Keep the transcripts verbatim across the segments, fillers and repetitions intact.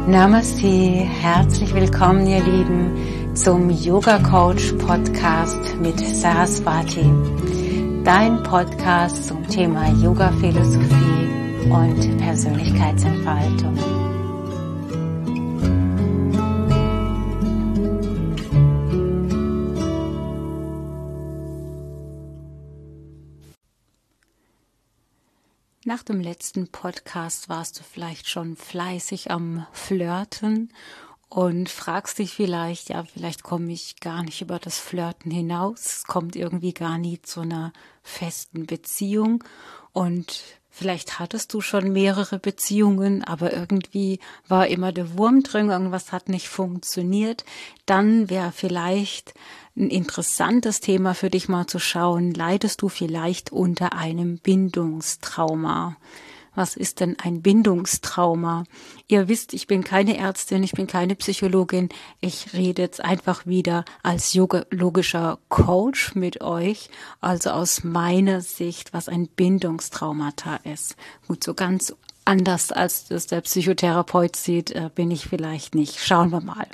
Namaste, herzlich willkommen ihr Lieben zum Yoga Coach Podcast mit Saraswati, dein Podcast zum Thema Yoga Philosophie und Persönlichkeitsentfaltung. Nach dem letzten Podcast warst du vielleicht schon fleißig am Flirten und fragst dich vielleicht, ja, vielleicht komme ich gar nicht über das Flirten hinaus, es kommt irgendwie gar nie zu einer festen Beziehung und vielleicht hattest du schon mehrere Beziehungen, aber irgendwie war immer der Wurm drin, irgendwas hat nicht funktioniert. Dann wäre vielleicht ein interessantes Thema für dich mal zu schauen, leidest du vielleicht unter einem Bindungstrauma? Was ist denn ein Bindungstrauma? Ihr wisst, ich bin keine Ärztin, ich bin keine Psychologin. Ich rede jetzt einfach wieder als yogalogischer Coach mit euch, also aus meiner Sicht, was ein Bindungstraumata ist. Gut, so ganz anders als das der Psychotherapeut sieht, bin ich vielleicht nicht. Schauen wir mal.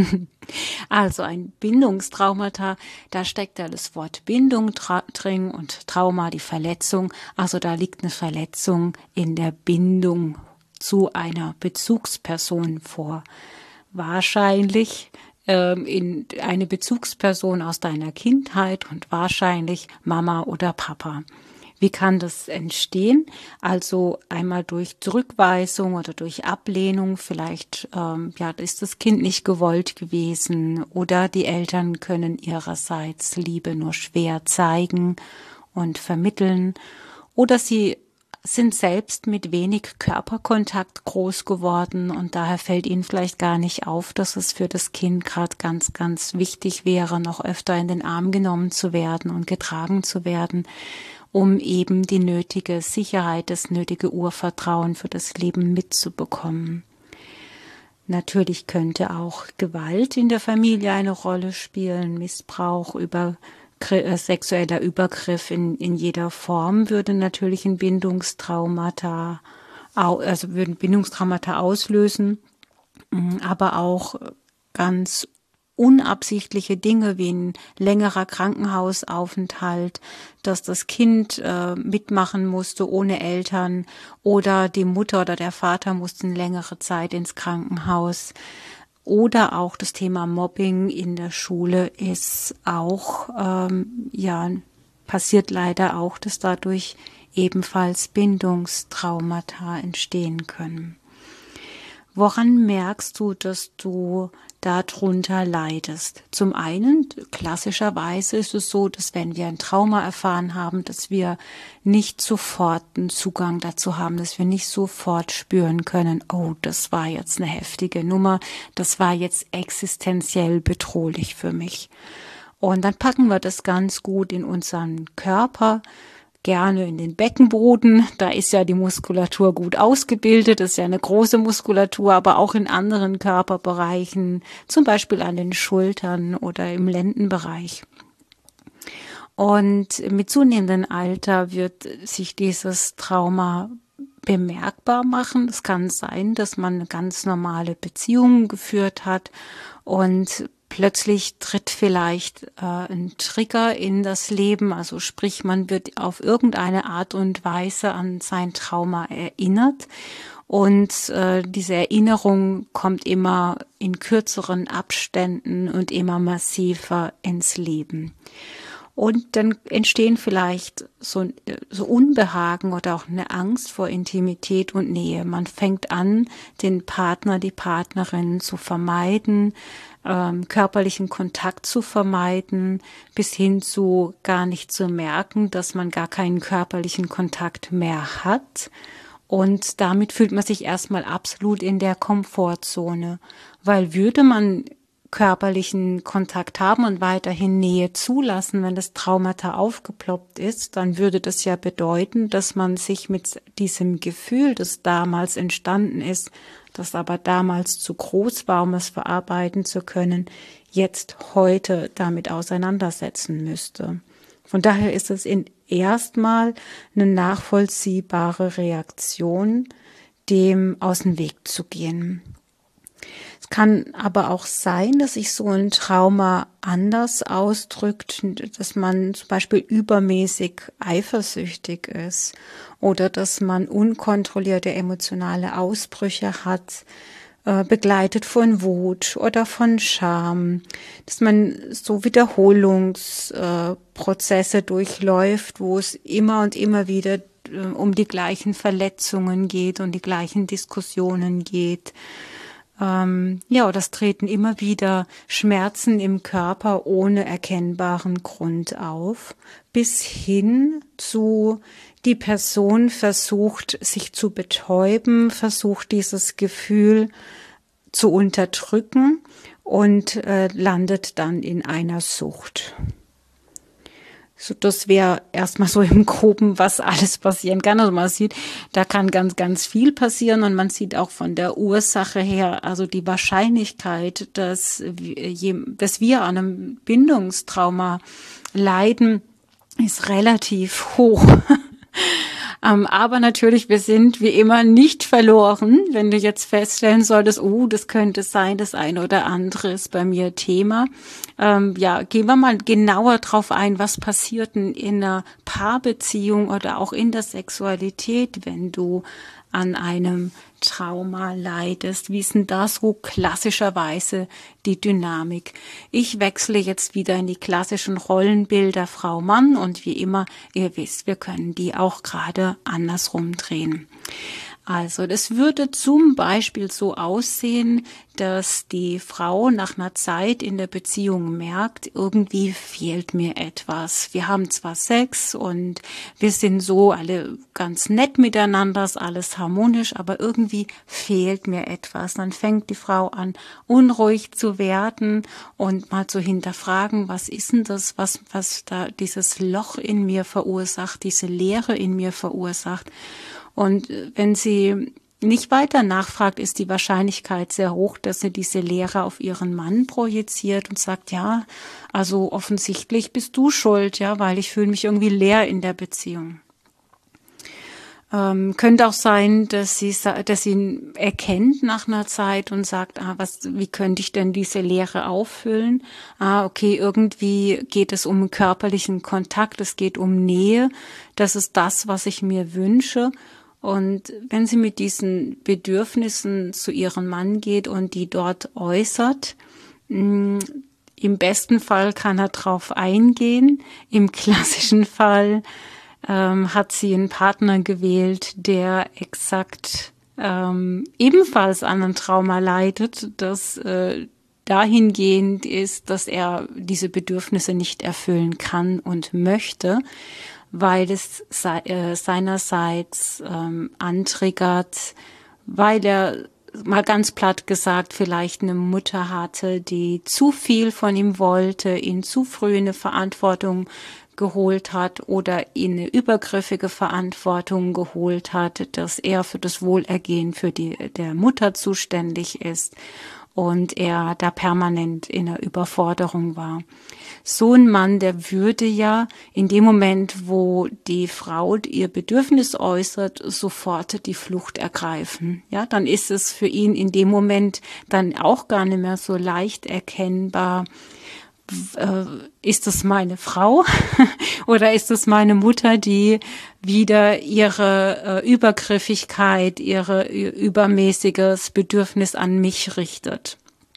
Also ein Bindungstraumata, da steckt ja das Wort Bindung drin und Trauma, die Verletzung. Also da liegt eine Verletzung in der Bindung zu einer Bezugsperson vor. Wahrscheinlich ähm, in eine Bezugsperson aus deiner Kindheit und wahrscheinlich Mama oder Papa. Wie kann das entstehen? Also einmal durch Zurückweisung oder durch Ablehnung. Vielleicht ähm, ja, ist das Kind nicht gewollt gewesen oder die Eltern können ihrerseits Liebe nur schwer zeigen und vermitteln. Oder sie sind selbst mit wenig Körperkontakt groß geworden und daher fällt ihnen vielleicht gar nicht auf, dass es für das Kind gerade ganz, ganz wichtig wäre, noch öfter in den Arm genommen zu werden und getragen zu werden, um eben die nötige Sicherheit, das nötige Urvertrauen für das Leben mitzubekommen. Natürlich könnte auch Gewalt in der Familie eine Rolle spielen, Missbrauch, über, äh, sexueller Übergriff in, in jeder Form würde natürlich ein Bindungstraumata, also würden Bindungstraumata auslösen, aber auch ganz unabsichtliche Dinge wie ein längerer Krankenhausaufenthalt, dass das Kind äh, mitmachen musste ohne Eltern oder die Mutter oder der Vater mussten längere Zeit ins Krankenhaus. Oder auch das Thema Mobbing in der Schule ist auch, ähm, ja, passiert leider auch, dass dadurch ebenfalls Bindungstraumata entstehen können. Woran merkst du, dass du darunter leidest? Zum einen, klassischerweise ist es so, dass wenn wir ein Trauma erfahren haben, dass wir nicht sofort einen Zugang dazu haben, dass wir nicht sofort spüren können, oh, das war jetzt eine heftige Nummer, das war jetzt existenziell bedrohlich für mich. Und dann packen wir das ganz gut in unseren Körper, gerne in den Beckenboden, da ist ja die Muskulatur gut ausgebildet, das ist ja eine große Muskulatur, aber auch in anderen Körperbereichen, zum Beispiel an den Schultern oder im Lendenbereich. Und mit zunehmendem Alter wird sich dieses Trauma bemerkbar machen. Es kann sein, dass man eine ganz normale Beziehung geführt hat und plötzlich tritt vielleicht äh, ein Trigger in das Leben, also sprich, man wird auf irgendeine Art und Weise an sein Trauma erinnert und äh, diese Erinnerung kommt immer in kürzeren Abständen und immer massiver ins Leben. Und dann entstehen vielleicht so, so Unbehagen oder auch eine Angst vor Intimität und Nähe. Man fängt an, den Partner, die Partnerin zu vermeiden, ähm, körperlichen Kontakt zu vermeiden, bis hin zu gar nicht zu merken, dass man gar keinen körperlichen Kontakt mehr hat. Und damit fühlt man sich erstmal absolut in der Komfortzone, weil würde man körperlichen Kontakt haben und weiterhin Nähe zulassen, wenn das Traumata aufgeploppt ist, dann würde das ja bedeuten, dass man sich mit diesem Gefühl, das damals entstanden ist, das aber damals zu groß war, um es verarbeiten zu können, jetzt heute damit auseinandersetzen müsste. Von daher ist es in erstmal eine nachvollziehbare Reaktion, dem aus dem Weg zu gehen. Es kann aber auch sein, dass sich so ein Trauma anders ausdrückt, dass man zum Beispiel übermäßig eifersüchtig ist oder dass man unkontrollierte emotionale Ausbrüche hat, äh, begleitet von Wut oder von Scham, dass man so Wiederholungsprozesse äh, durchläuft, wo es immer und immer wieder äh, um die gleichen Verletzungen geht und die gleichen Diskussionen geht. Ähm, ja, das treten immer wieder Schmerzen im Körper ohne erkennbaren Grund auf, bis hin zu die Person versucht, sich zu betäuben, versucht dieses Gefühl zu unterdrücken und äh, landet dann in einer Sucht. So, das wäre erstmal so im Groben, was alles passieren kann. Also man sieht, da kann ganz, ganz viel passieren und man sieht auch von der Ursache her, also die Wahrscheinlichkeit, dass wir, dass wir an einem Bindungstrauma leiden, ist relativ hoch. Um, aber natürlich, wir sind wie immer nicht verloren. Wenn du jetzt feststellen solltest, oh, das könnte sein, das eine oder andere ist bei mir Thema. Ähm, ja, gehen wir mal genauer drauf ein, was passiert denn in einer Paarbeziehung oder auch in der Sexualität, wenn du an einem Trauma leidest. Wie ist denn da so klassischerweise die Dynamik? Ich wechsle jetzt wieder in die klassischen Rollenbilder Frau-Mann und wie immer, ihr wisst, wir können die auch gerade andersrum drehen. Also das würde zum Beispiel so aussehen, dass die Frau nach einer Zeit in der Beziehung merkt, irgendwie fehlt mir etwas. Wir haben zwar Sex und wir sind so alle ganz nett miteinander, ist alles harmonisch, aber irgendwie fehlt mir etwas. Dann fängt die Frau an, unruhig zu werden und mal zu hinterfragen, was ist denn das, was, was da dieses Loch in mir verursacht, diese Leere in mir verursacht. Und wenn sie nicht weiter nachfragt, ist die Wahrscheinlichkeit sehr hoch, dass sie diese Leere auf ihren Mann projiziert und sagt, ja, also offensichtlich bist du schuld, ja, weil ich fühle mich irgendwie leer in der Beziehung. Ähm, könnte auch sein, dass sie, dass sie ihn erkennt nach einer Zeit und sagt, ah, was, wie könnte ich denn diese Leere auffüllen? Ah, okay, irgendwie geht es um körperlichen Kontakt, es geht um Nähe. Das ist das, was ich mir wünsche. Und wenn sie mit diesen Bedürfnissen zu ihrem Mann geht und die dort äußert, mh, im besten Fall kann er drauf eingehen. Im klassischen Fall ähm, hat sie einen Partner gewählt, der exakt ähm, ebenfalls an einem Trauma leidet, das äh, dahingehend ist, dass er diese Bedürfnisse nicht erfüllen kann und möchte, weil es se- äh, seinerseits ähm, antriggert, weil er mal ganz platt gesagt vielleicht eine Mutter hatte, die zu viel von ihm wollte, ihn zu früh in eine Verantwortung geholt hat oder ihn eine übergriffige Verantwortung geholt hat, dass er für das Wohlergehen für die der Mutter zuständig ist und er da permanent in der Überforderung war. So ein Mann, der würde ja in dem Moment, wo die Frau ihr Bedürfnis äußert, sofort die Flucht ergreifen. Ja, dann ist es für ihn in dem Moment dann auch gar nicht mehr so leicht erkennbar, äh, ist das meine Frau oder ist das meine Mutter, die wieder ihre äh, Übergriffigkeit, ihre übermäßiges Bedürfnis an mich richtet.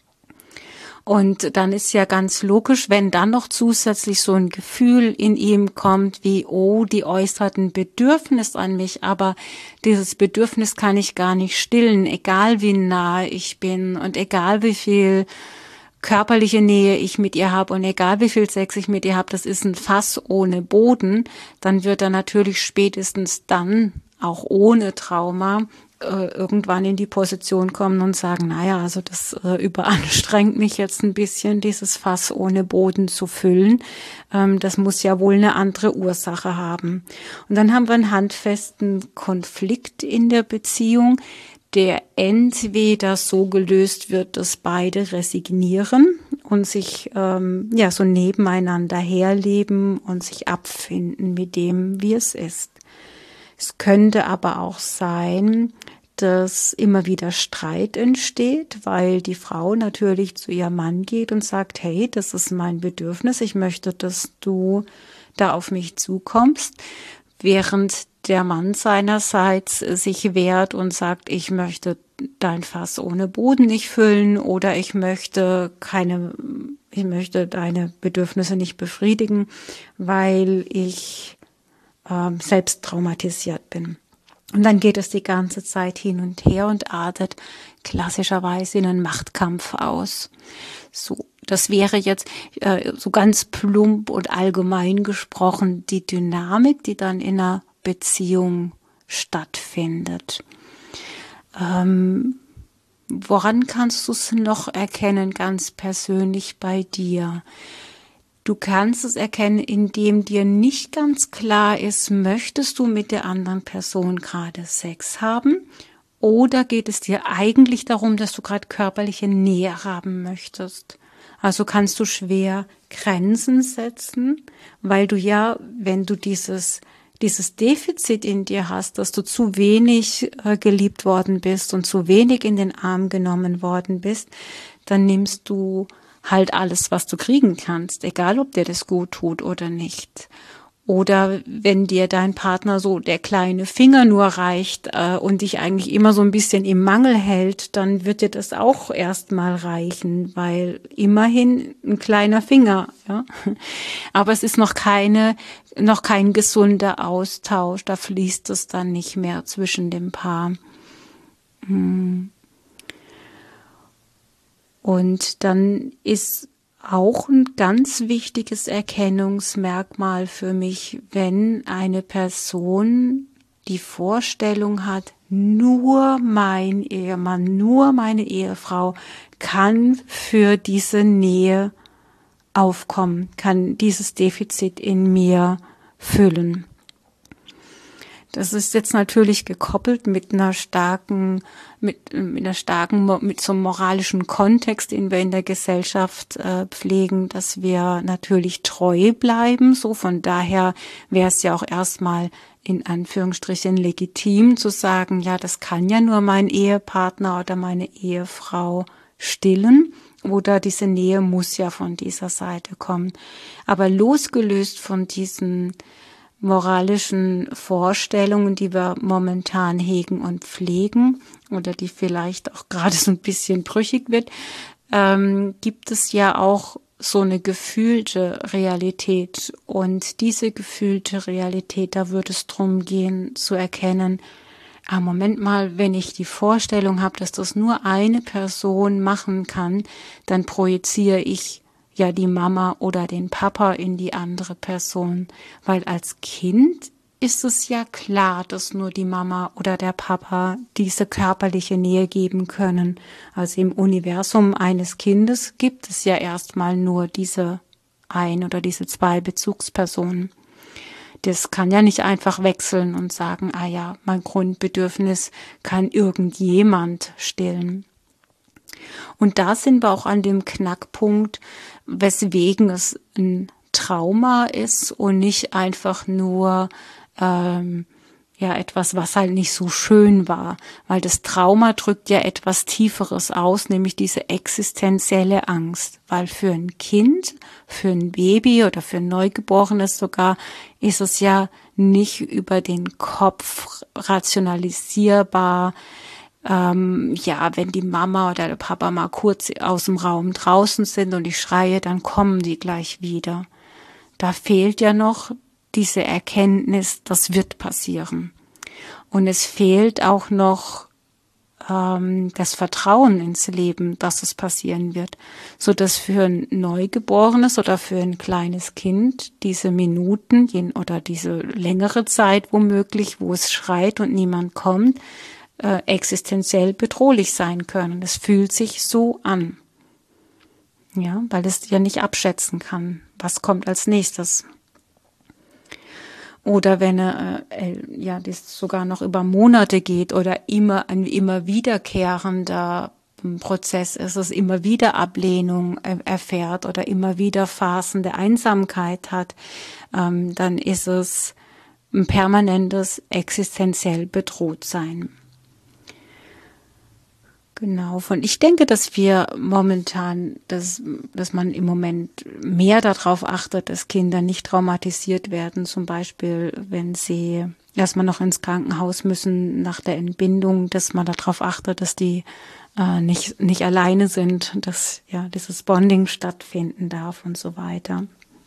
Und dann ist ja ganz logisch, wenn dann noch zusätzlich so ein Gefühl in ihm kommt, wie, oh, die äußert ein Bedürfnis an mich, aber dieses Bedürfnis kann ich gar nicht stillen, egal wie nah ich bin und egal wie viel körperliche Nähe ich mit ihr habe und egal wie viel Sex ich mit ihr habe, das ist ein Fass ohne Boden, dann wird er natürlich spätestens dann, auch ohne Trauma, irgendwann in die Position kommen und sagen, naja, also das äh, überanstrengt mich jetzt ein bisschen, dieses Fass ohne Boden zu füllen. Ähm, das muss ja wohl eine andere Ursache haben. Und dann haben wir einen handfesten Konflikt in der Beziehung, der entweder so gelöst wird, dass beide resignieren und sich ähm, ja so nebeneinander herleben und sich abfinden mit dem, wie es ist. Es könnte aber auch sein, dass immer wieder Streit entsteht, weil die Frau natürlich zu ihrem Mann geht und sagt, hey, das ist mein Bedürfnis, ich möchte, dass du da auf mich zukommst, während der Mann seinerseits sich wehrt und sagt, ich möchte dein Fass ohne Boden nicht füllen oder ich möchte keine, ich möchte deine Bedürfnisse nicht befriedigen, weil ich äh, selbst traumatisiert bin. Und dann geht es die ganze Zeit hin und her und artet klassischerweise in einen Machtkampf aus. So, das wäre jetzt äh, so ganz plump und allgemein gesprochen die Dynamik, die dann in einer Beziehung stattfindet. Ähm, woran kannst du es noch erkennen, ganz persönlich bei dir? Du kannst es erkennen, indem dir nicht ganz klar ist, möchtest du mit der anderen Person gerade Sex haben oder geht es dir eigentlich darum, dass du gerade körperliche Nähe haben möchtest? Also kannst du schwer Grenzen setzen, weil du ja, wenn du dieses dieses Defizit in dir hast, dass du zu wenig äh, geliebt worden bist und zu wenig in den Arm genommen worden bist, dann nimmst du halt alles, was du kriegen kannst, egal ob dir das gut tut oder nicht. Oder wenn dir dein Partner so der kleine Finger nur reicht äh, und dich eigentlich immer so ein bisschen im Mangel hält, dann wird dir das auch erstmal reichen, weil immerhin ein kleiner Finger, ja. Aber es ist noch keine, noch kein gesunder Austausch, da fließt es dann nicht mehr zwischen dem Paar. Hm. Und dann ist auch ein ganz wichtiges Erkennungsmerkmal für mich, wenn eine Person die Vorstellung hat, nur mein Ehemann, nur meine Ehefrau kann für diese Nähe aufkommen, kann dieses Defizit in mir füllen. Das ist jetzt natürlich gekoppelt mit einer starken, mit, mit einer starken, mit so einem moralischen Kontext, den wir in der Gesellschaft äh, pflegen, dass wir natürlich treu bleiben. So von daher wäre es ja auch erstmal in Anführungsstrichen legitim zu sagen, ja, das kann ja nur mein Ehepartner oder meine Ehefrau stillen. Oder diese Nähe muss ja von dieser Seite kommen. Aber losgelöst von diesen moralischen Vorstellungen, die wir momentan hegen und pflegen oder die vielleicht auch gerade so ein bisschen brüchig wird, ähm, gibt es ja auch so eine gefühlte Realität. Und diese gefühlte Realität, da würde es darum gehen zu erkennen, ah, Moment mal, wenn ich die Vorstellung habe, dass das nur eine Person machen kann, dann projiziere ich ja die Mama oder den Papa in die andere Person, weil als Kind ist es ja klar, dass nur die Mama oder der Papa diese körperliche Nähe geben können. Also im Universum eines Kindes gibt es ja erstmal nur diese ein oder diese zwei Bezugspersonen. Das kann ja nicht einfach wechseln und sagen, ah ja, mein Grundbedürfnis kann irgendjemand stillen. Und da sind wir auch an dem Knackpunkt, weswegen es ein Trauma ist und nicht einfach nur ähm, ja etwas, was halt nicht so schön war. Weil das Trauma drückt ja etwas Tieferes aus, nämlich diese existenzielle Angst. Weil für ein Kind, für ein Baby oder für ein Neugeborenes sogar, ist es ja nicht über den Kopf rationalisierbar. Ähm, ja, wenn die Mama oder der Papa mal kurz aus dem Raum draußen sind und ich schreie, dann kommen die gleich wieder. Da fehlt ja noch diese Erkenntnis, das wird passieren. Und es fehlt auch noch ähm, das Vertrauen ins Leben, dass es passieren wird, so dass für ein Neugeborenes oder für ein kleines Kind diese Minuten oder diese längere Zeit womöglich, wo es schreit und niemand kommt, Äh, existenziell bedrohlich sein können. Es fühlt sich so an. Ja, weil es ja nicht abschätzen kann, was kommt als nächstes. Oder wenn äh, äh, ja, das sogar noch über Monate geht oder immer ein immer wiederkehrender Prozess ist, es immer wieder Ablehnung äh, erfährt oder immer wieder Phasen der Einsamkeit hat, ähm, dann ist es ein permanentes existenziell bedroht sein. Genau, von ich denke, dass wir momentan, dass, dass man im Moment mehr darauf achtet, dass Kinder nicht traumatisiert werden, zum Beispiel, wenn sie erstmal noch ins Krankenhaus müssen nach der Entbindung, dass man darauf achtet, dass die äh, nicht, nicht alleine sind, dass ja dieses Bonding stattfinden darf und so weiter.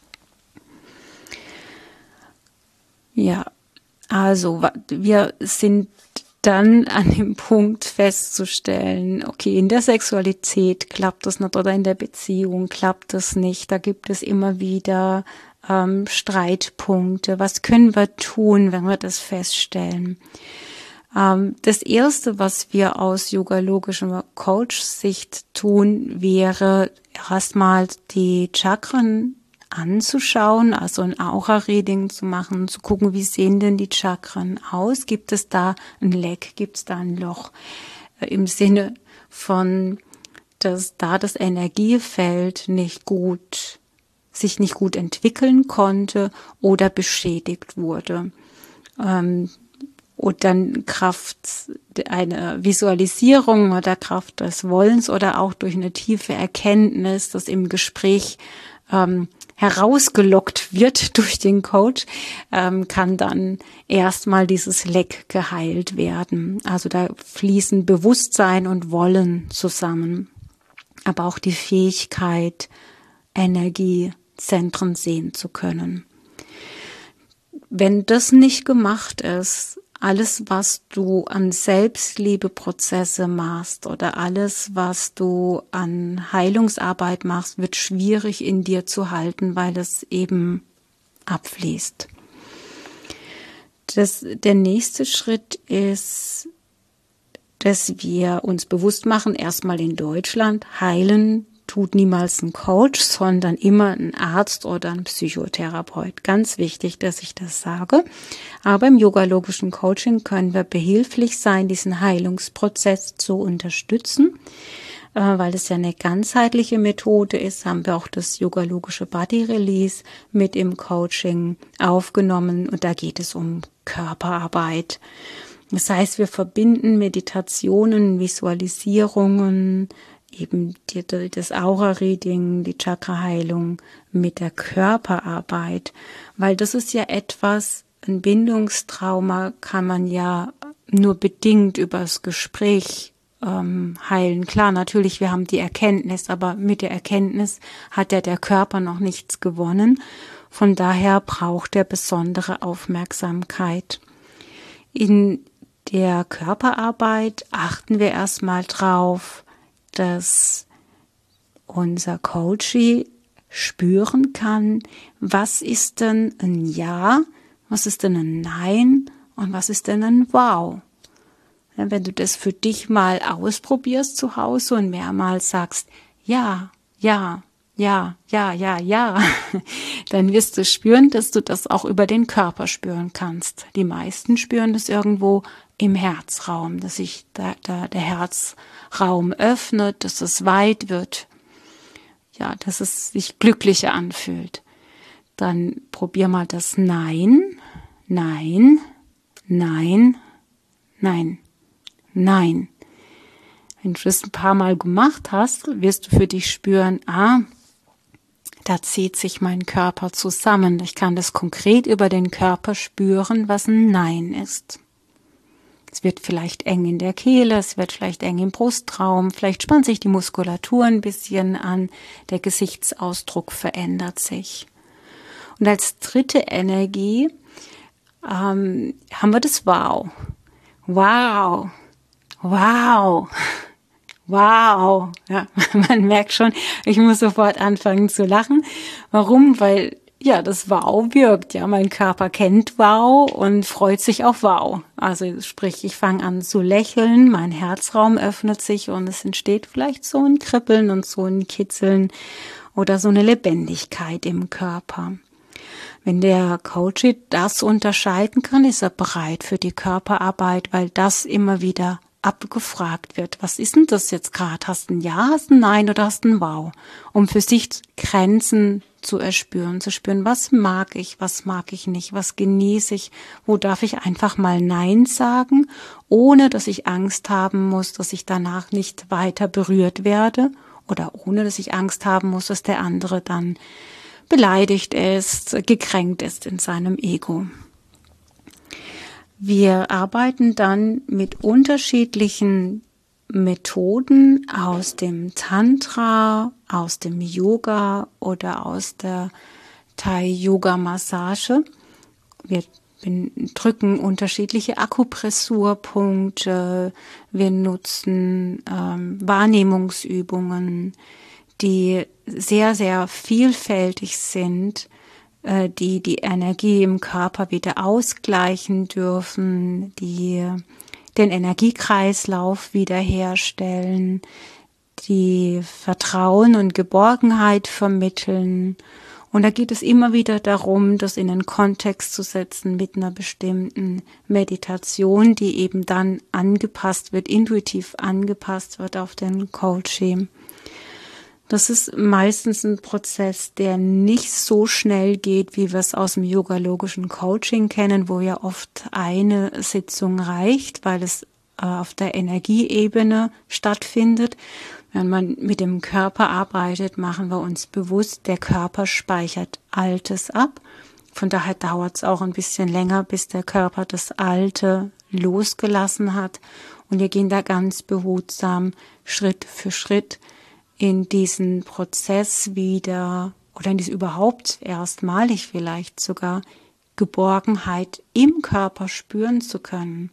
Ja, also wir sind dann an dem Punkt festzustellen, okay, in der Sexualität klappt das nicht oder in der Beziehung klappt das nicht. Da gibt es immer wieder ähm, Streitpunkte. Was können wir tun, wenn wir das feststellen? Ähm, das Erste, was wir aus yogalogischer Coach-Sicht tun, wäre erstmal die Chakren anzuschauen, also ein Aura-Reading zu machen, zu gucken, wie sehen denn die Chakren aus? Gibt es da ein Leck? Gibt es da ein Loch? Im Sinne von, dass da das Energiefeld nicht gut, sich nicht gut entwickeln konnte oder beschädigt wurde. Ähm, und dann Kraft einer Visualisierung oder Kraft des Wollens oder auch durch eine tiefe Erkenntnis, das im Gespräch ähm, herausgelockt wird durch den Coach, ähm, kann dann erstmal dieses Leck geheilt werden. Also da fließen Bewusstsein und Wollen zusammen, aber auch die Fähigkeit, Energiezentren sehen zu können. Wenn das nicht gemacht ist, alles, was du an Selbstliebeprozesse machst oder alles, was du an Heilungsarbeit machst, wird schwierig in dir zu halten, weil es eben abfließt. Das, der nächste Schritt ist, dass wir uns bewusst machen, erstmal in Deutschland, heilen tut niemals ein Coach, sondern immer ein Arzt oder ein Psychotherapeut. Ganz wichtig, dass ich das sage. Aber im yogalogischen Coaching können wir behilflich sein, diesen Heilungsprozess zu unterstützen. Äh, weil es ja eine ganzheitliche Methode ist, haben wir auch das yogalogische Body Release mit im Coaching aufgenommen. Und da geht es um Körperarbeit. Das heißt, wir verbinden Meditationen, Visualisierungen, eben die, das Aura-Reading, die Chakra-Heilung mit der Körperarbeit, weil das ist ja etwas, ein Bindungstrauma kann man ja nur bedingt übers Gespräch ähm, heilen. Klar, natürlich, wir haben die Erkenntnis, aber mit der Erkenntnis hat ja der Körper noch nichts gewonnen. Von daher braucht er besondere Aufmerksamkeit. In der Körperarbeit achten wir erstmal drauf, dass unser Coachee spüren kann, was ist denn ein Ja, was ist denn ein Nein und was ist denn ein Wow. Wenn du das für dich mal ausprobierst zu Hause und mehrmals sagst, ja, ja, ja, ja, ja, ja, dann wirst du spüren, dass du das auch über den Körper spüren kannst. Die meisten spüren das irgendwo im Herzraum, dass sich da, da der Herzraum öffnet, dass es weit wird, ja, dass es sich glücklicher anfühlt. Dann probier mal das Nein, Nein, Nein, Nein, Nein. Wenn du das ein paar Mal gemacht hast, wirst du für dich spüren, ah, da zieht sich mein Körper zusammen. Ich kann das konkret über den Körper spüren, was ein Nein ist. Es wird vielleicht eng in der Kehle, es wird vielleicht eng im Brustraum, vielleicht spannt sich die Muskulatur ein bisschen an, der Gesichtsausdruck verändert sich. Und als dritte Energie ähm, haben wir das Wow. Wow. Wow. Wow. Ja, man merkt schon, ich muss sofort anfangen zu lachen. Warum? Weil ja, das Wow wirkt. Ja, mein Körper kennt Wow und freut sich auf Wow. Also sprich, ich fange an zu lächeln, mein Herzraum öffnet sich und es entsteht vielleicht so ein Kribbeln und so ein Kitzeln oder so eine Lebendigkeit im Körper. Wenn der Coach das unterscheiden kann, ist er bereit für die Körperarbeit, weil das immer wieder abgefragt wird. Was ist denn das jetzt gerade? Hast du ein Ja, hast du ein Nein oder hast du ein Wow? Um für sich Grenzen zu erspüren, zu spüren, was mag ich, was mag ich nicht, was genieße ich, wo darf ich einfach mal Nein sagen, ohne dass ich Angst haben muss, dass ich danach nicht weiter berührt werde oder ohne dass ich Angst haben muss, dass der andere dann beleidigt ist, gekränkt ist in seinem Ego. Wir arbeiten dann mit unterschiedlichen Methoden aus dem Tantra, aus dem Yoga oder aus der Thai-Yoga-Massage. Wir drücken unterschiedliche Akupressurpunkte, wir nutzen ähm, Wahrnehmungsübungen, die sehr, sehr vielfältig sind, äh, die die Energie im Körper wieder ausgleichen dürfen, die den Energiekreislauf wiederherstellen, die Vertrauen und Geborgenheit vermitteln. Und da geht es immer wieder darum, das in einen Kontext zu setzen mit einer bestimmten Meditation, die eben dann angepasst wird, intuitiv angepasst wird auf den Coaching. Das ist meistens ein Prozess, der nicht so schnell geht, wie wir es aus dem yogalogischen Coaching kennen, wo ja oft eine Sitzung reicht, weil es äh, auf der Energieebene stattfindet. Wenn man mit dem Körper arbeitet, machen wir uns bewusst, der Körper speichert Altes ab. Von daher dauert es auch ein bisschen länger, bis der Körper das Alte losgelassen hat. Und wir gehen da ganz behutsam Schritt für Schritt in diesen Prozess wieder oder in diese überhaupt erstmalig vielleicht sogar Geborgenheit im Körper spüren zu können.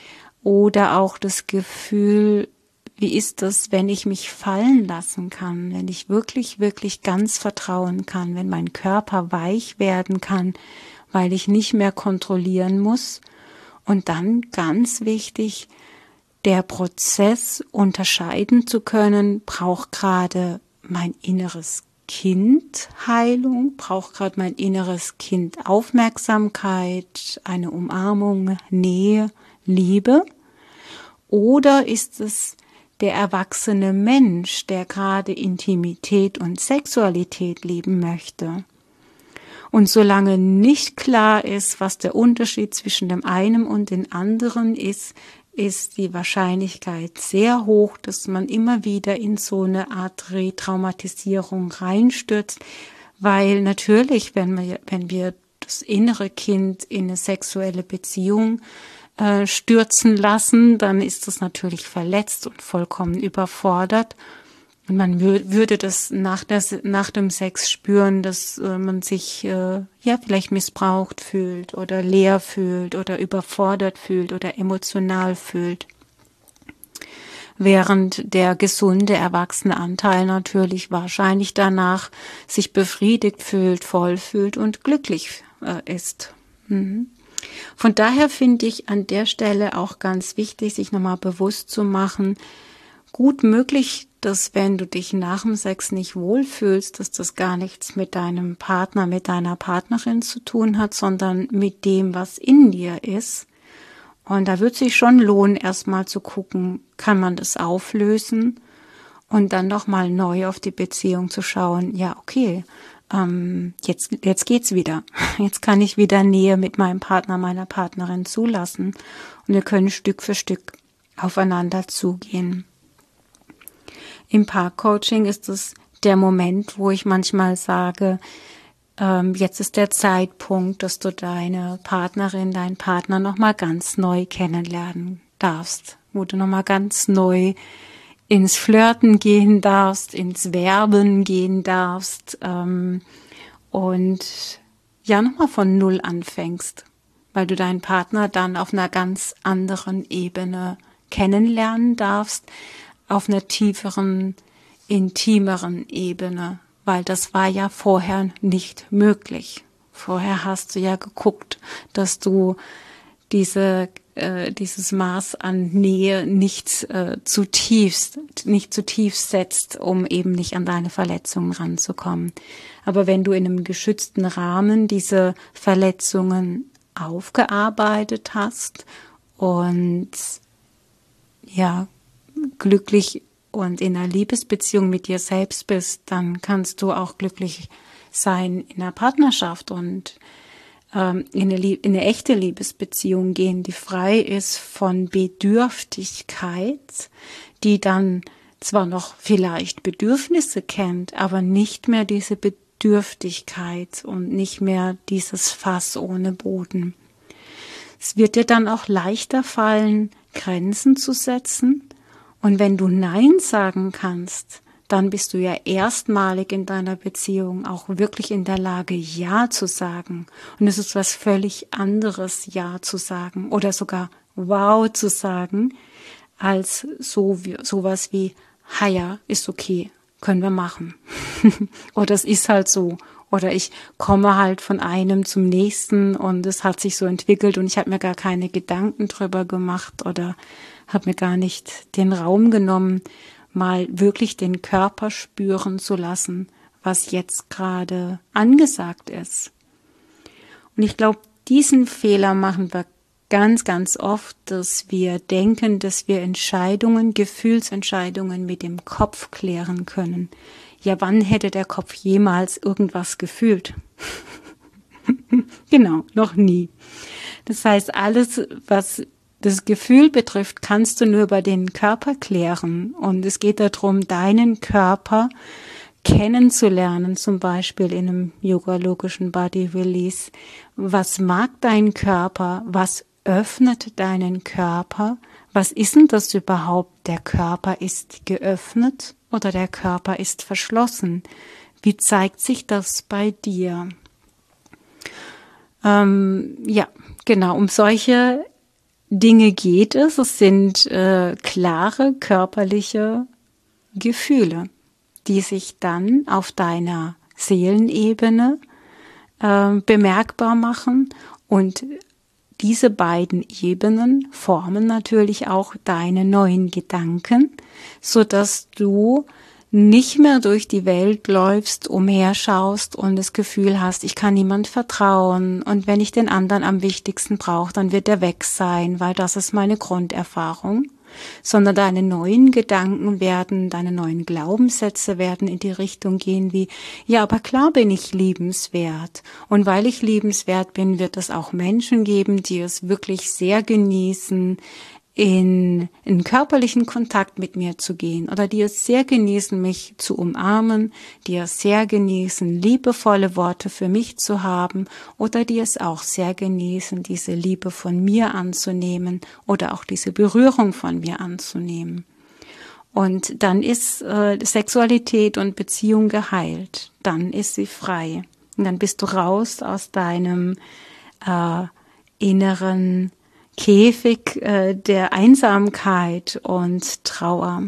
Oder auch das Gefühl, wie ist das, wenn ich mich fallen lassen kann, wenn ich wirklich, wirklich ganz vertrauen kann, wenn mein Körper weich werden kann, weil ich nicht mehr kontrollieren muss. Und dann ganz wichtig, der Prozess unterscheiden zu können, braucht gerade mein inneres Kind Heilung, braucht gerade mein inneres Kind Aufmerksamkeit, eine Umarmung, Nähe, Liebe? Oder ist es der erwachsene Mensch, der gerade Intimität und Sexualität leben möchte? Und solange nicht klar ist, was der Unterschied zwischen dem einen und dem anderen ist, ist die Wahrscheinlichkeit sehr hoch, dass man immer wieder in so eine Art Retraumatisierung reinstürzt, weil natürlich, wenn wir, wenn wir das innere Kind in eine sexuelle Beziehung äh, stürzen lassen, dann ist das natürlich verletzt und vollkommen überfordert. Und man wür- würde das nach, der, nach dem Sex spüren, dass äh, man sich äh, ja vielleicht missbraucht fühlt oder leer fühlt oder überfordert fühlt oder emotional fühlt. Während der gesunde, erwachsene Anteil natürlich wahrscheinlich danach sich befriedigt fühlt, voll fühlt und glücklich äh, ist. Mhm. Von daher finde ich an der Stelle auch ganz wichtig, sich nochmal bewusst zu machen, gut möglich, dass wenn du dich nach dem Sex nicht wohlfühlst, dass das gar nichts mit deinem Partner, mit deiner Partnerin zu tun hat, sondern mit dem, was in dir ist. Und da wird sich schon lohnen, erstmal zu gucken, kann man das auflösen und dann nochmal neu auf die Beziehung zu schauen. Ja, okay, ähm, jetzt, jetzt geht's wieder. Jetzt kann ich wieder Nähe mit meinem Partner, meiner Partnerin zulassen und wir können Stück für Stück aufeinander zugehen. Im Paarcoaching ist es der Moment, wo ich manchmal sage, ähm, jetzt ist der Zeitpunkt, dass du deine Partnerin, deinen Partner nochmal ganz neu kennenlernen darfst, wo du nochmal ganz neu ins Flirten gehen darfst, ins Werben gehen darfst ähm, und ja nochmal von Null anfängst, weil du deinen Partner dann auf einer ganz anderen Ebene kennenlernen darfst, auf einer tieferen, intimeren Ebene, weil das war ja vorher nicht möglich. Vorher hast du ja geguckt, dass du diese äh, dieses Maß an Nähe nicht äh, zu tief, nicht zu tief setzt, um eben nicht an deine Verletzungen ranzukommen. Aber wenn du in einem geschützten Rahmen diese Verletzungen aufgearbeitet hast und ja glücklich und in einer Liebesbeziehung mit dir selbst bist, dann kannst du auch glücklich sein in einer Partnerschaft und ähm, in, eine, in eine echte Liebesbeziehung gehen, die frei ist von Bedürftigkeit, die dann zwar noch vielleicht Bedürfnisse kennt, aber nicht mehr diese Bedürftigkeit und nicht mehr dieses Fass ohne Boden. Es wird dir dann auch leichter fallen, Grenzen zu setzen. Und wenn du Nein sagen kannst, dann bist du ja erstmalig in deiner Beziehung auch wirklich in der Lage, Ja zu sagen. Und es ist was völlig anderes, Ja zu sagen oder sogar Wow zu sagen, als so wie, sowas wie, ha ja, ist okay, können wir machen. Oder es ist halt so. Oder ich komme halt von einem zum nächsten und es hat sich so entwickelt und ich habe mir gar keine Gedanken drüber gemacht oder habe mir gar nicht den Raum genommen, mal wirklich den Körper spüren zu lassen, was jetzt gerade angesagt ist. Und ich glaube, diesen Fehler machen wir ganz, ganz oft, dass wir denken, dass wir Entscheidungen, Gefühlsentscheidungen mit dem Kopf klären können. Ja, wann hätte der Kopf jemals irgendwas gefühlt? Genau, noch nie. Das heißt, alles, was das Gefühl betrifft, kannst du nur über den Körper klären. Und es geht darum, deinen Körper kennenzulernen, zum Beispiel in einem yogalogischen Body Release. Was mag dein Körper? Was öffnet deinen Körper? Was ist denn das überhaupt? Der Körper ist geöffnet oder der Körper ist verschlossen? Wie zeigt sich das bei dir? Ähm, ja, genau, um solche Dinge geht es. Es sind äh, klare körperliche Gefühle, die sich dann auf deiner Seelenebene äh, bemerkbar machen, und diese beiden Ebenen formen natürlich auch deine neuen Gedanken, so dass du nicht mehr durch die Welt läufst, umherschaust und das Gefühl hast, ich kann niemand vertrauen und wenn ich den anderen am wichtigsten brauche, dann wird er weg sein, weil das ist meine Grunderfahrung. Sondern deine neuen Gedanken werden, deine neuen Glaubenssätze werden in die Richtung gehen wie, ja, aber klar bin ich liebenswert. Und weil ich liebenswert bin, wird es auch Menschen geben, die es wirklich sehr genießen, in, in körperlichen Kontakt mit mir zu gehen oder die es sehr genießen, mich zu umarmen, die es sehr genießen, liebevolle Worte für mich zu haben oder die es auch sehr genießen, diese Liebe von mir anzunehmen oder auch diese Berührung von mir anzunehmen. Und dann ist äh, Sexualität und Beziehung geheilt, dann ist sie frei und dann bist du raus aus deinem äh, inneren Käfig äh, der Einsamkeit und Trauer.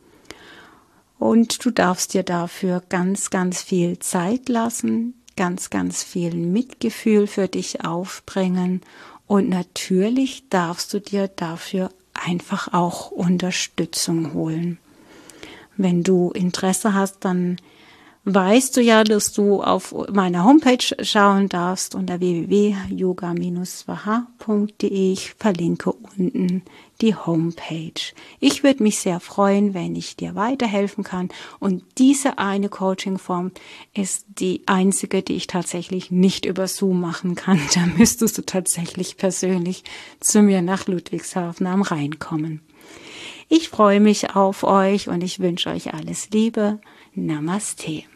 Und du darfst dir dafür ganz, ganz viel Zeit lassen, ganz, ganz viel Mitgefühl für dich aufbringen und natürlich darfst du dir dafür einfach auch Unterstützung holen. Wenn du Interesse hast, dann weißt du ja, dass du auf meiner Homepage schauen darfst unter w w w punkt yoga Bindestrich swaha punkt de. Ich verlinke unten die Homepage. Ich würde mich sehr freuen, wenn ich dir weiterhelfen kann. Und diese eine Coaching-Form ist die einzige, die ich tatsächlich nicht über Zoom machen kann. Da müsstest du tatsächlich persönlich zu mir nach Ludwigshafen am Rhein kommen. Ich freue mich auf euch und ich wünsche euch alles Liebe. Namaste.